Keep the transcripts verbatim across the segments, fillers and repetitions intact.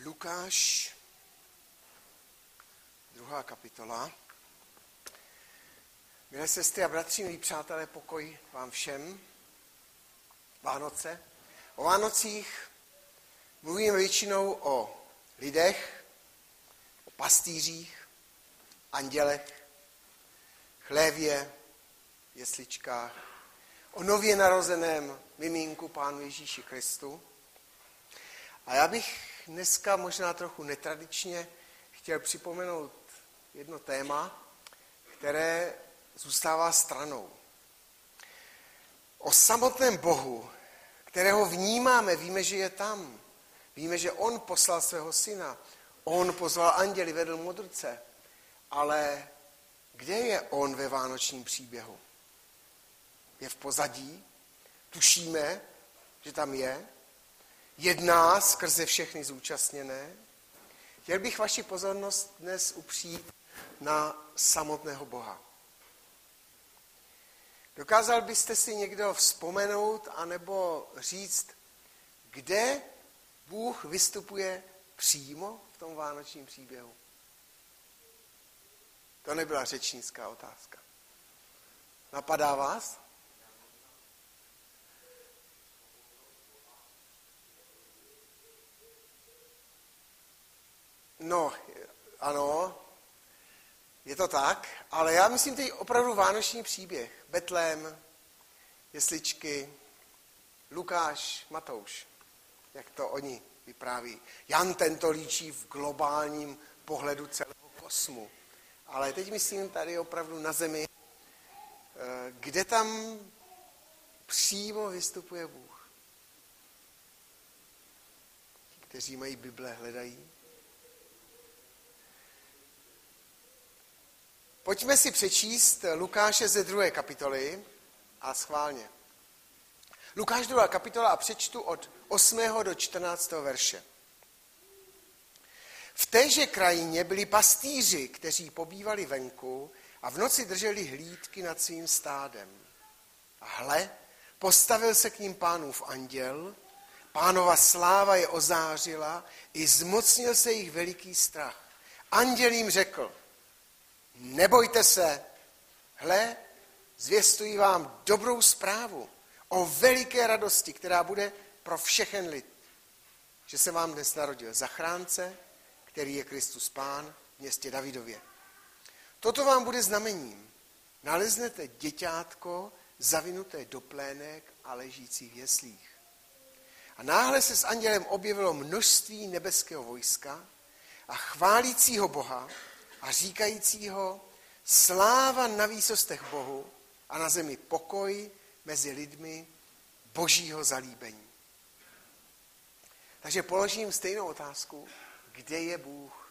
Lukáš, druhá kapitola. Milé sestry a bratři, milí přátelé, pokoj vám všem. Vánoce. O Vánocích mluvíme většinou o lidech, o pastýřích, andělech, chlévě, jesličkách, o nově narozeném mimínku Pánu Ježíši Kristu. A já bych dneska možná trochu netradičně chtěl připomenout jedno téma, které zůstává stranou. O samotném Bohu, kterého vnímáme, víme, že je tam. Víme, že on poslal svého syna, on pozval anděli, vedl modrce. Ale kde je on ve vánočním příběhu? Je v pozadí? Tušíme, že tam je? Jedná skrze všechny zúčastněné? Chtěl bych vaši pozornost dnes upřít na samotného Boha. Dokázal byste si někdo vzpomenout anebo říct, kde Bůh vystupuje přímo v tom vánočním příběhu? To nebyla řečnická otázka. Napadá vás? No, ano, je to tak, ale já myslím teď opravdu vánoční příběh. Betlém, jesličky, Lukáš, Matouš, jak to oni vypráví. Jan tento líčí v globálním pohledu celého kosmu. Ale teď myslím tady opravdu na zemi, kde tam přímo vystupuje Bůh. Ti, kteří mají Bible, hledají. Pojďme si přečíst Lukáše ze druhé kapitoly a schválně. Lukáš druhá kapitola a přečtu od osmého do čtrnáctého verše. V téže krajině byli pastýři, kteří pobývali venku a v noci drželi hlídky nad svým stádem. A hle, postavil se k ním Pánův anděl, Pánova sláva je ozářila, i zmocnil se jich veliký strach. Anděl jim řekl: nebojte se, hle, zvěstuji vám dobrou zprávu o veliké radosti, která bude pro všechen lid, že se vám dnes narodil zachránce, který je Kristus Pán v městě Davidově. Toto vám bude znamením. Naleznete děťátko zavinuté do plének a ležící v jeslích. A náhle se s andělem objevilo množství nebeského vojska a chválícího Boha a říkajícího: sláva na výsostech Bohu a na zemi pokoj mezi lidmi božího zalíbení. Takže položím stejnou otázku. Kde je Bůh?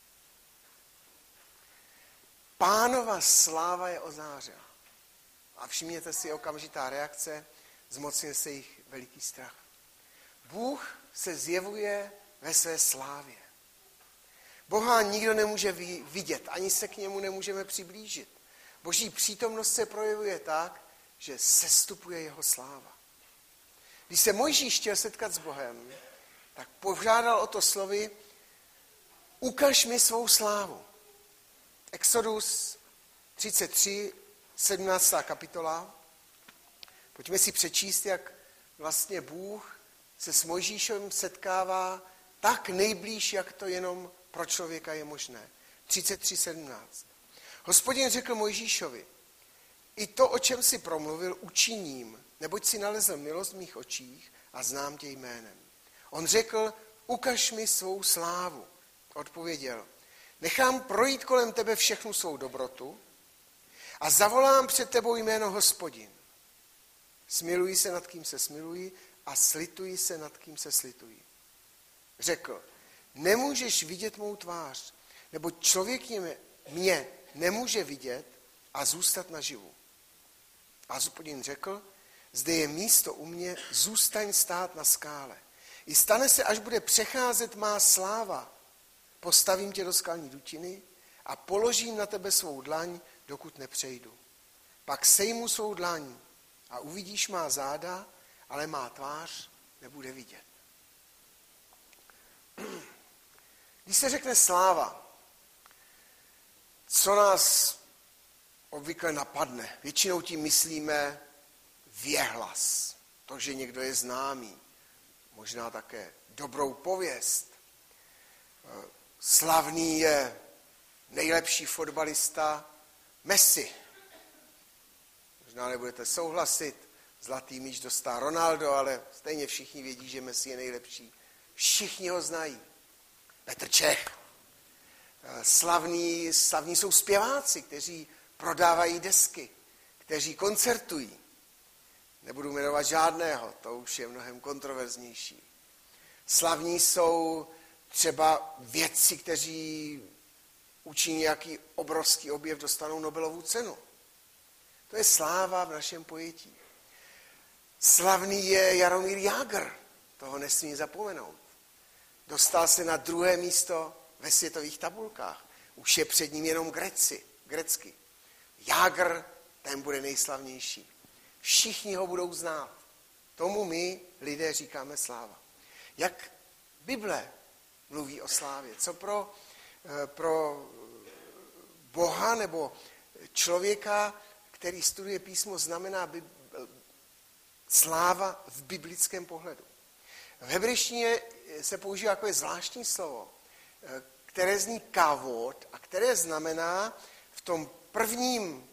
Pánova sláva je ozářila. A všimněte si okamžitá reakce, zmocnil se jich veliký strach. Bůh se zjevuje ve své slávě. Boha nikdo nemůže vidět, ani se k němu nemůžeme přiblížit. Boží přítomnost se projevuje tak, že sestupuje jeho sláva. Když se Mojžíš chtěl setkat s Bohem, tak požádal o to slovy: ukaž mi svou slávu. Exodus třicet tři, sedmnáctá kapitola. Pojďme si přečíst, jak vlastně Bůh se s Mojžíšem setkává tak nejblíž, jak to jenom pro člověka je možné. třicet tři sedmnáct. Hospodin řekl Mojžíšovi: i to, o čem si promluvil, učiním, neboť si nalezl milost v mých očích a znám tě jménem. On řekl: ukaž mi svou slávu. Odpověděl: nechám projít kolem tebe všechnu svou dobrotu a zavolám před tebou jméno Hospodin. Smiluji se, nad kým se smiluji, a slituji se, nad kým se slituji. Řekl: nemůžeš vidět mou tvář, nebo člověk mě nemůže vidět a zůstat naživu. A Hospodin řekl: zde je místo u mě, zůstaň stát na skále. I stane se, až bude přecházet má sláva, postavím tě do skalní dutiny a položím na tebe svou dlaň, dokud nepřejdu. Pak sejmu svou dlaň a uvidíš má záda, ale má tvář nebude vidět. Když se řekne sláva, co nás obvykle napadne? Většinou tím myslíme věhlas, to, že někdo je známý, možná také dobrou pověst. Slavný je nejlepší fotbalista Messi. Možná nebudete souhlasit, zlatý míč dostal Ronaldo, ale stejně všichni vědí, že Messi je nejlepší. Všichni ho znají. Petr Čech. Slavní, slavní jsou zpěváci, kteří prodávají desky, kteří koncertují. Nebudu jmenovat žádného, to už je mnohem kontroverznější. Slavní jsou třeba vědci, kteří učiní nějaký obrovský objev, dostanou Nobelovu cenu. To je sláva v našem pojetí. Slavný je Jaromír Jágr, toho nesmí zapomenout. Dostal se na druhé místo ve světových tabulkách. Už je před ním jenom Greci, grecky. Jágr, ten bude nejslavnější. Všichni ho budou znát. Tomu my, lidé, říkáme sláva. Jak Bible mluví o slávě? Co pro, pro Boha nebo člověka, který studuje písmo, znamená sláva v biblickém pohledu? V hebrejštině se používá takové zvláštní slovo, které zní kavod a které znamená v tom prvním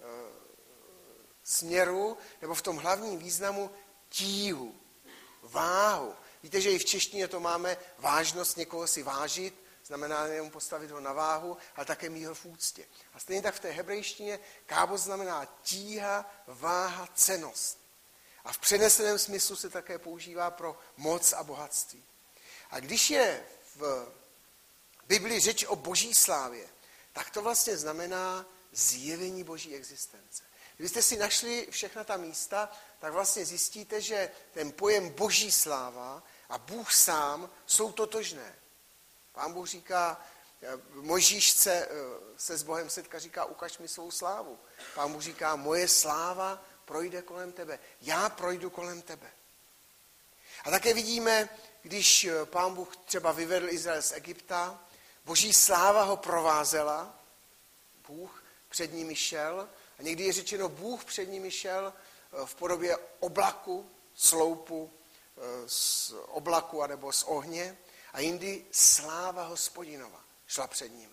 směru nebo v tom hlavním významu tíhu, váhu. Víte, že i v češtině to máme vážnost někoho si vážit, znamená nejenom postavit ho na váhu, ale také mít ho v úctě. A stejně tak v té hebrejštině kábo znamená tíha, váha, cennost. A v přeneseném smyslu se také používá pro moc a bohatství. A když je v Biblii řeč o boží slávě, tak to vlastně znamená zjevení boží existence. Kdybyste si našli všechna ta místa, tak vlastně zjistíte, že ten pojem boží sláva a Bůh sám jsou totožné. Pán Bůh říká, Mojžíš se, se s Bohem setká, říká, ukaž mi svou slávu. Pán Bůh říká, moje sláva projde kolem tebe. Já projdu kolem tebe. A také vidíme, když Pán Bůh třeba vyvedl Izrael z Egypta, boží sláva ho provázela, Bůh před nimi šel, a někdy je řečeno, Bůh před nimi šel v podobě oblaku, sloupu z oblaku anebo z ohně, a jindy sláva Hospodinova šla před nimi.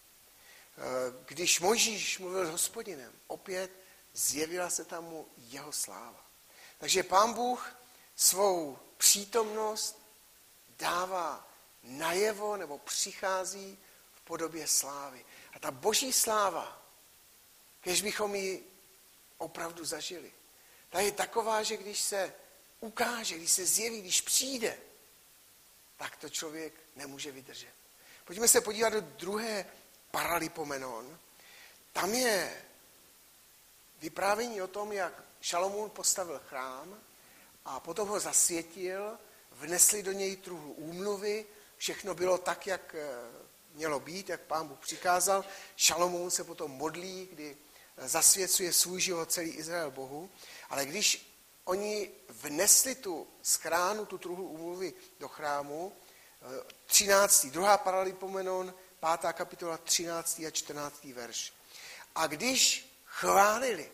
Když Mojžíš mluvil s Hospodinem, opět zjevila se tam mu jeho sláva. Takže Pán Bůh svou přítomnost dává najevo nebo přichází v podobě slávy. A ta boží sláva, kež bychom ji opravdu zažili, ta je taková, že když se ukáže, když se zjeví, když přijde, tak to člověk nemůže vydržet. Pojďme se podívat do druhé Paralipomenon. Tam je vyprávění o tom, jak Šalomoun postavil chrám a potom ho zasvětil, vnesli do něj truhlu úmluvy, všechno bylo tak, jak mělo být, jak Pán Bůh přikázal. Šalomoun se potom modlí, kdy zasvěcuje svůj život celý Izrael Bohu, ale když oni vnesli tu skránu, tu truhlu úmluvy do chrámu, třináctý druhá Paralipomenon, pátá kapitola, třináctý a čtrnáctý verš. A když chválili,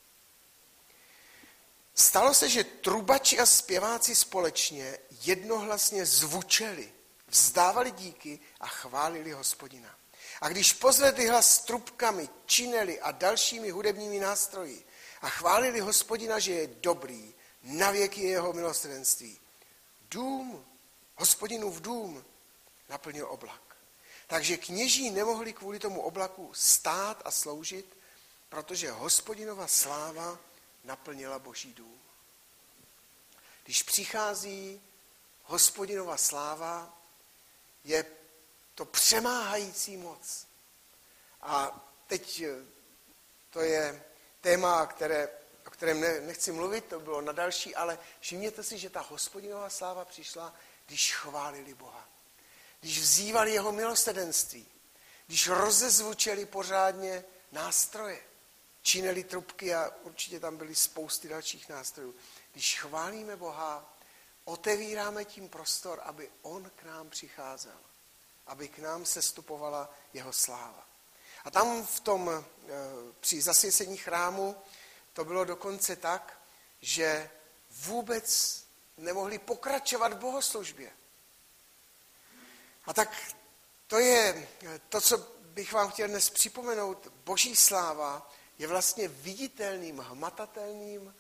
stalo se, že trubači a zpěváci společně jednohlasně zvučeli, vzdávali díky a chválili Hospodina. A když pozvedli hlas s trubkami, čineli a dalšími hudebními nástroji a chválili Hospodina, že je dobrý, navěky je jeho milosrdenství, dům, Hospodinův dům naplnil oblak. Takže kněží nemohli kvůli tomu oblaku stát a sloužit, protože Hospodinova sláva naplnila boží dům. Když přichází Hospodinova sláva, je to přemáhající moc. A teď to je téma, které, o kterém ne, nechci mluvit, to bylo na další, ale všimněte si, že ta Hospodinova sláva přišla, když chválili Boha. Když vzývali jeho milosrdenství, když rozezvučeli pořádně nástroje, činili trubky a určitě tam byly spousty dalších nástrojů. Když chválíme Boha, otevíráme tím prostor, aby on k nám přicházel. aby k nám sestupovala jeho sláva. A tam v tom, při zasvěcení chrámu, to bylo dokonce tak, že vůbec nemohli pokračovat v bohoslužbě. A tak to je to, co bych vám chtěl dnes připomenout. Boží sláva je vlastně viditelným, hmatatelným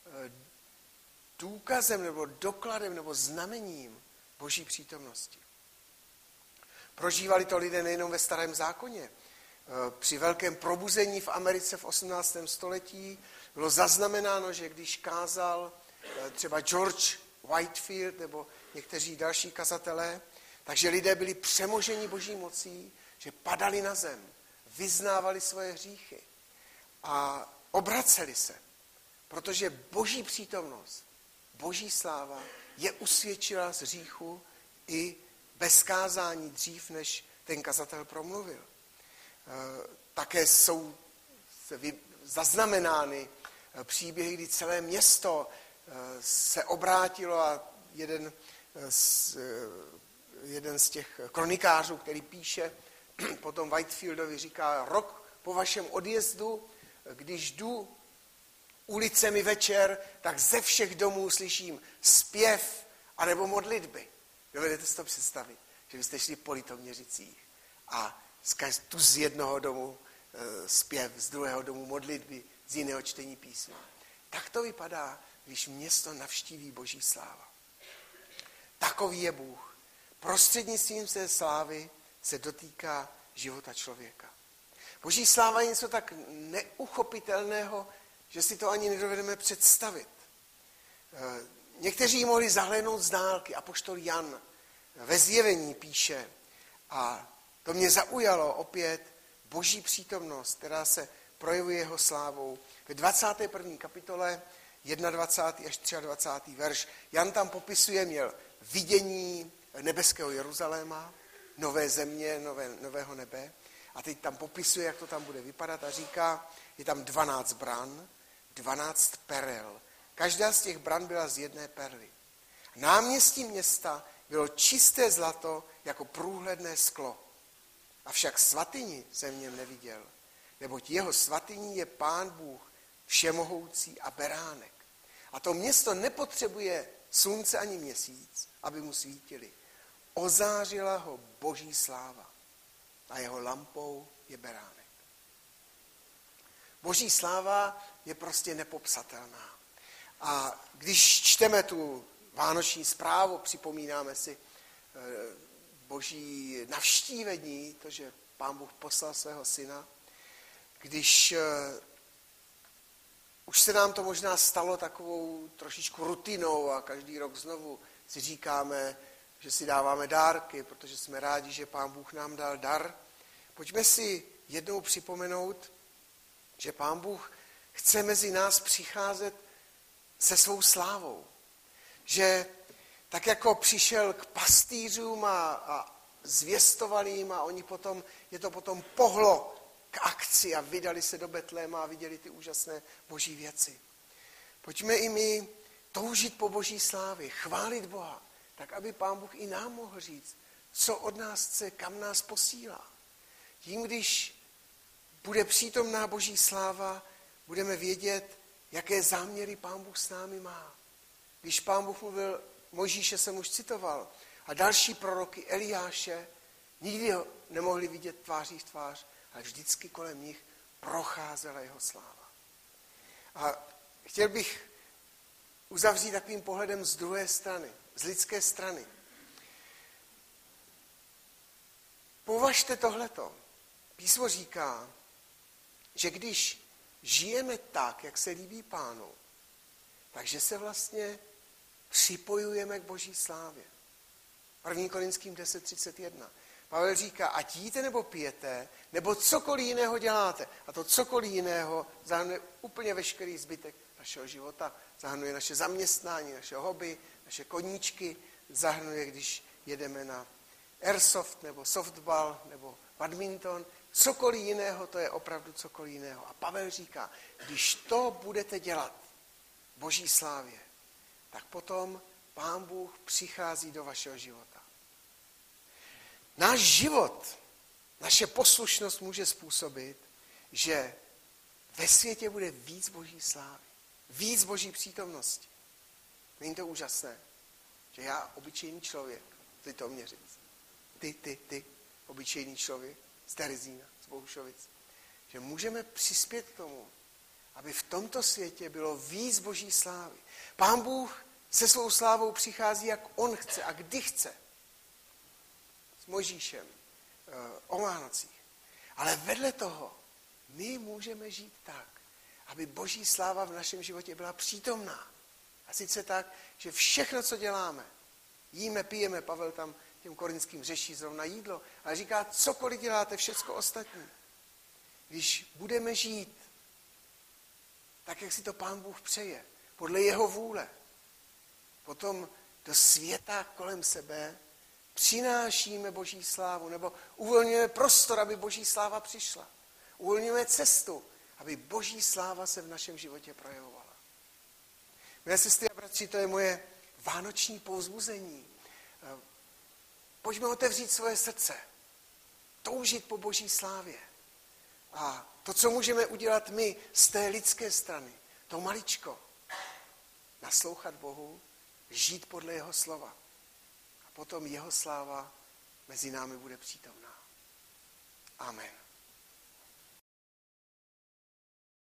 důkazem nebo dokladem nebo znamením Boží přítomnosti. Prožívali to lidé nejenom ve Starém zákoně. Při velkém probuzení v Americe v osmnáctém století bylo zaznamenáno, že když kázal třeba George Whitefield nebo někteří další kazatelé, takže lidé byli přemoženi Boží mocí, že padali na zem, vyznávali svoje hříchy a obraceli se, protože Boží přítomnost, Boží sláva je usvědčila z hříchu i bez kázání dřív, než ten kazatel promluvil. Také jsou zaznamenány příběhy, kdy celé město se obrátilo a jeden z, jeden z těch kronikářů, který píše potom Whitefieldovi, říká, rok po vašem odjezdu, když jdu ulicemi večer, tak ze všech domů slyším zpěv anebo modlitby. Dovedete si to představit, že vy jste šli po Litoměřicích a tu z jednoho domu zpěv, z druhého domu modlitby, z jiného čtení písma. Tak to vypadá, když město navštíví Boží sláva. Takový je Bůh. Prostřednictvím své slávy se dotýká života člověka. Boží sláva je něco tak neuchopitelného, že si to ani nedovedeme představit. Někteří mohli zahlédnout z dálky. Apoštol Jan ve Zjevení píše, a to mě zaujalo opět, Boží přítomnost, která se projevuje jeho slávou. Ve dvacáté první kapitole dvacátý první až dvacátý třetí verš. Jan tam popisuje, měl vidění nebeského Jeruzaléma, nové země, nové, nového nebe. A teď tam popisuje, jak to tam bude vypadat a říká, je tam dvanáct bran, dvanáct perel. Každá z těch bran byla z jedné perly. Náměstí města bylo čisté zlato jako průhledné sklo. Avšak svatyni jsem v něm neviděl, neboť jeho svatyní je Pán Bůh, všemohoucí a beránek. A to město nepotřebuje slunce ani měsíc, aby mu svítili. Ozářila ho Boží sláva a jeho lampou je beránek. Boží sláva je prostě nepopsatelná. A když čteme tu vánoční zprávu, připomínáme si Boží navštívení, to, že Pán Bůh poslal svého syna, když už se nám to možná stalo takovou trošičku rutinou a každý rok znovu si říkáme, že si dáváme dárky, protože jsme rádi, že Pán Bůh nám dal dar. Pojďme si jednou připomenout, že Pán Bůh chce mezi nás přicházet se svou slávou. Že tak jako přišel k pastýřům a, a zvěstoval jim a oni potom, je to potom pohlo k akci a vydali se do Betléma a viděli ty úžasné Boží věci. Pojďme i my toužit po Boží slávě, chválit Boha, tak aby Pán Bůh i nám mohl říct, co od nás chce, kam nás posílá. Tím, když bude přítomná Boží sláva, budeme vědět, jaké záměry Pán Bůh s námi má. Když Pán Bůh mluvil, Mojžíše jsem už citoval, a další proroky Eliáše nikdy ho nemohli vidět tváří v tvář, ale vždycky kolem nich procházela jeho sláva. A chtěl bych uzavřít takovým pohledem z druhé strany, z lidské strany. Považte tohleto. Písmo říká, že když žijeme tak, jak se líbí Pánu, takže se vlastně připojujeme k Boží slávě. první Korinským deset třicet jedna. Pavel říká, ať jíte nebo pijete, nebo cokoliv jiného děláte. A to cokoliv jiného zahrnuje úplně veškerý zbytek našeho života. Zahrnuje naše zaměstnání, naše hobby, naše koníčky. Zahrnuje, když jedeme na airsoft, nebo softball, nebo badminton. Cokoliv jiného, to je opravdu cokoliv jiného. A Pavel říká, když to budete dělat Boží slávě, tak potom Pán Bůh přichází do vašeho života. náš život, naše poslušnost může způsobit, že ve světě bude víc boží slávy, víc boží přítomnosti. Není to úžasné, že já, obyčejný člověk, ty to mě říct, ty, ty, ty, obyčejný člověk z Terezína, z Bohušovic, že můžeme přispět k tomu, aby v tomto světě bylo víc boží slávy. Pán Bůh se svou slávou přichází, jak on chce a kdy chce. S Mojžíšem, o Vánocích. Ale vedle toho my můžeme žít tak, aby boží sláva v našem životě byla přítomná. A sice tak, že všechno, co děláme, jíme, pijeme, Pavel tam těm korinským řeší zrovna jídlo, ale říká, cokoliv děláte, všecko ostatní. Když budeme žít tak, jak si to Pán Bůh přeje, podle jeho vůle, potom do světa kolem sebe přinášíme boží slávu, nebo uvolňujeme prostor, aby boží sláva přišla. Uvolňujeme cestu, aby boží sláva se v našem životě projevovala. Milé sestry a bratři, to je moje vánoční povzbuzení. Pojďme otevřít svoje srdce, toužit po boží slávě. A to, co můžeme udělat my z té lidské strany, to maličko, naslouchat Bohu, žít podle jeho slova. A potom jeho sláva mezi námi bude přítomná. Amen.